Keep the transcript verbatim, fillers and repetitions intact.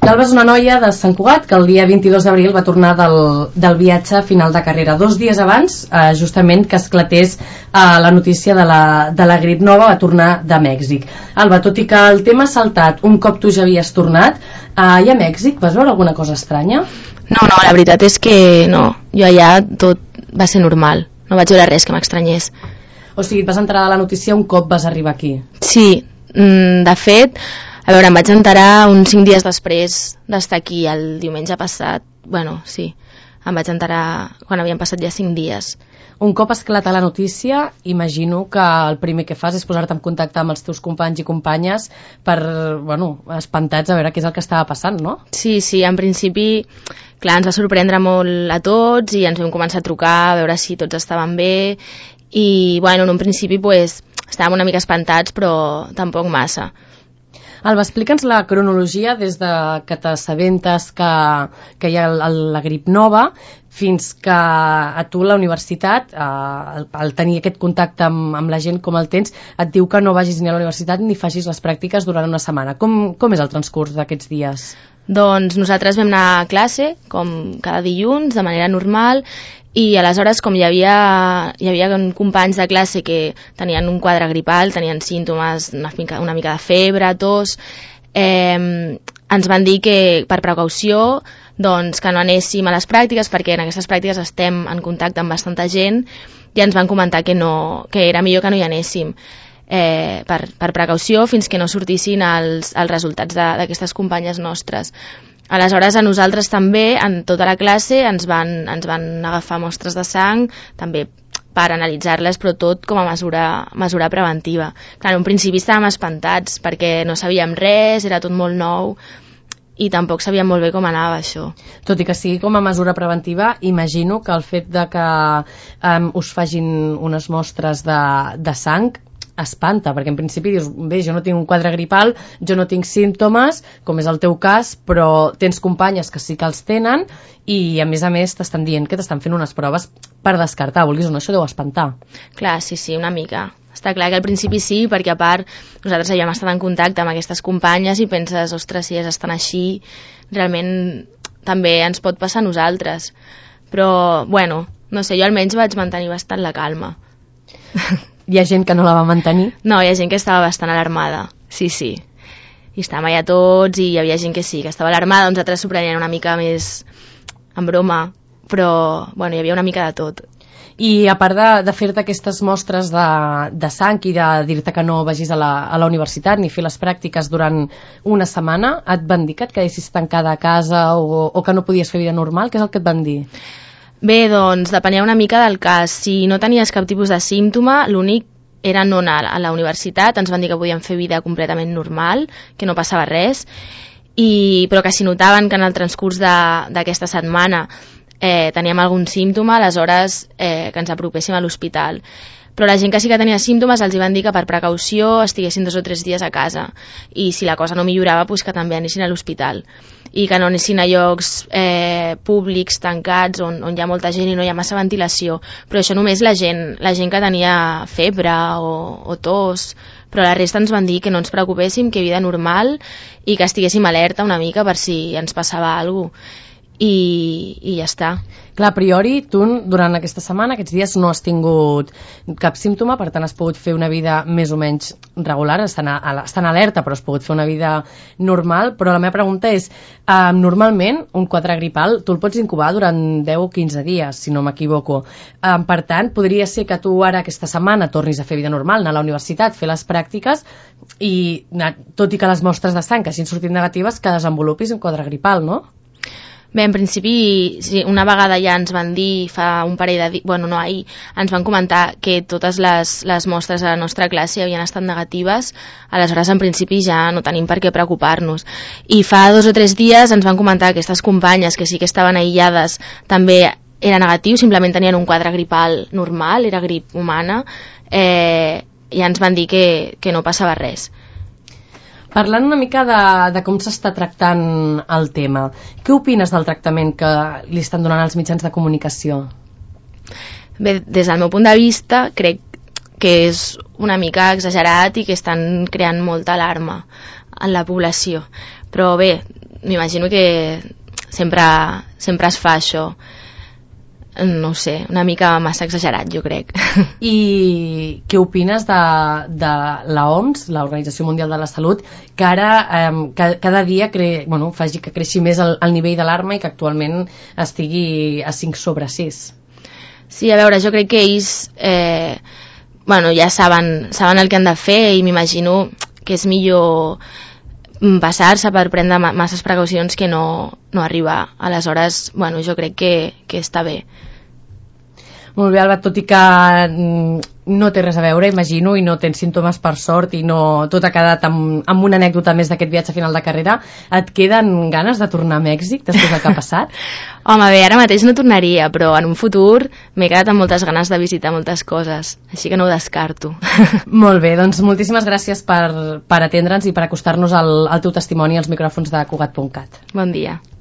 L'Alba és una noia de Sant Cugat que el dia vint-i-dos d'abril va tornar del, del viatge final de carrera. Dos dies abans, eh, justament, que esclatés eh, la notícia de la, de la grip nova, va tornar de Mèxic. Alba, tot i que el tema ha saltat un cop tu ja havies tornat, eh, i a Mèxic vas veure alguna cosa estranya? No, no, la veritat és que no. Jo allà tot va ser normal. No vaig veure res que m'estranyés. O sigui, et vas enterar de la notícia un cop vas arribar aquí? Sí, de fet, a veure, em vaig enterar uns cinc dies després d'estar aquí, el diumenge passat. Bueno, sí, em vaig enterar quan havien passat ja cinc dies. Un cop esclata la notícia, imagino que el primer que fas és posar-te en contacte amb els teus companys i companyes per, bueno, espantats a veure què és el que estava passant, no? Sí, sí, en principi, clar, ens va sorprendre molt a tots i ens vam començar a trucar a veure si tots estaven bé i, bueno, en un principi, pues, estàvem una mica espantats, però tampoc massa. Alba, explica'ns la cronologia des de que t'assabentes que, que hi ha el, el, la grip nova fins que a tu la universitat, eh, el, el tenir aquest contacte amb, amb la gent com el tens, et diu que no vagis ni a la universitat ni facis les pràctiques durant una setmana. Com, com és el transcurs d'aquests dies? Doncs nosaltres vam anar a classe, com cada dilluns, de manera normal, i aleshores, com hi havia, hi havia companys de classe que tenien un quadre gripal, tenien símptomes, una mica, una mica de febre, tos, eh, ens van dir que per precaució doncs, que no anéssim a les pràctiques, perquè en aquestes pràctiques estem en contacte amb bastanta gent i ens van comentar que, no, que era millor que no hi anéssim. Eh, per, per precaució fins que no sortissin els, els resultats d'aquestes companyes nostres. Aleshores a nosaltres també, en tota la classe, ens van, ens van agafar mostres de sang, també per analitzar-les, però tot com a mesura, mesura preventiva. Clar, en un principi estàvem espantats perquè no sabíem res, era tot molt nou i tampoc sabíem molt bé com anava això. Tot i que sigui com a mesura preventiva, imagino que el fet de que um, us facin unes mostres de, de sang espanta, perquè en principi dius, bé, jo no tinc un quadre gripal, jo no tinc símptomes, com és el teu cas, però tens companyes que sí que els tenen i a més a més t'estan dient que t'estan fent unes proves per descartar, vulguis o no, això deu espantar. Clar, sí, sí, una mica. Està clar que al principi sí, perquè a part nosaltres havíem estat en contacte amb aquestes companyes i penses, ostres, si elles estan així, realment també ens pot passar a nosaltres. Però, bueno, no sé, jo almenys vaig mantenir bastant la calma. Hi ha gent que no la va mantenir? No, hi ha gent que estava bastant alarmada, sí, sí. I estàvem allà tots i hi havia gent que sí, que estava alarmada, uns altres s'ho prenien una mica més en broma, però, bueno, hi havia una mica de tot. I a part de, de fer-te aquestes mostres de, de sang i de dir-te que no vagis a la, a la universitat ni fer les pràctiques durant una setmana, et van dir que et quedessis tancada a casa o, o que no podies fer vida normal? Què és el que et van dir? Bé, doncs depenia una mica del cas. Si no tenies cap tipus de símptoma, l'únic era no anar a la universitat, ens van dir que podíem fer vida completament normal, que no passava res, i, però que si notaven que en el transcurs d'aquesta setmana eh, teníem algun símptoma, aleshores eh, que ens apropéssim a l'hospital. Però la gent que sí que tenia símptomes els hi van dir que per precaució estiguessin dos o tres dies a casa i si la cosa no millorava pues que també anessin a l'hospital i que no anessin a llocs eh, públics tancats on, on hi ha molta gent i no hi ha massa ventilació, però això només la gent, la gent que tenia febre o, o tos, però la resta ens van dir que no ens preocupéssim, que vida normal i que estiguéssim alerta una mica per si ens passava alguna cosa. I, i ja està. Clar, a priori, tu durant aquesta setmana, aquests dies, no has tingut cap símptoma, per tant has pogut fer una vida més o menys regular, estan, a, estan alerta, però has pogut fer una vida normal, però la meva pregunta és, eh, normalment, un quadre gripal, tu el pots incubar durant deu o quinze dies, si no m'equivoco. Eh, per tant, podria ser que tu ara aquesta setmana tornis a fer vida normal, anar a la universitat, fer les pràctiques, i tot i que les mostres de sang que hagin sortit negatives, que desenvolupis un quadre gripal, no? Bé, en principi, sí, una vegada ja ens van dir, fa un parell de dies, bueno, no ahir, ens van comentar que totes les, les mostres a la nostra classe havien estat negatives, aleshores en principi ja no tenim per què preocupar-nos. I fa dos o tres dies ens van comentar que aquestes companyes que sí que estaven aïllades també era negatiu, simplement tenien un quadre gripal normal, era grip humana, eh, i ja ens van dir que, que no passava res. Parlant una mica de, de com s'està tractant el tema, què opines del tractament que li estan donant els mitjans de comunicació? Bé, des del meu punt de vista, crec que és una mica exagerat i que estan creant molta alarma en la població. Però bé, m'imagino que sempre, sempre es fa això. No ho sé, una mica massa exagerat, jo crec. I què opines de, de l'O M S, l'Organització Mundial de la Salut, que ara eh, cada dia cre... bueno, faci que creixi més el, el nivell d'alarma i que actualment estigui a cinc sobre sis? Sí, a veure, jo crec que ells eh, bueno, ja saben, saben el que han de fer i m'imagino que és millor passar-se per prendre masses precaucions que no, no arribar. Aleshores, bueno, jo crec que, que està bé. Molt bé, Alba, tot i que no té res a veure, imagino, i no tens símptomes per sort i no tot ha quedat amb, amb una anècdota més d'aquest viatge final de carrera, et queden ganes de tornar a Mèxic després del que ha passat? Home, bé, ara mateix no tornaria, però en un futur m'he quedat amb moltes ganes de visitar moltes coses, així que no ho descarto. Molt bé, doncs moltíssimes gràcies per, per atendre'ns i per acostar-nos al, al teu testimoni als micròfons de Cugat punt cat. Bon dia.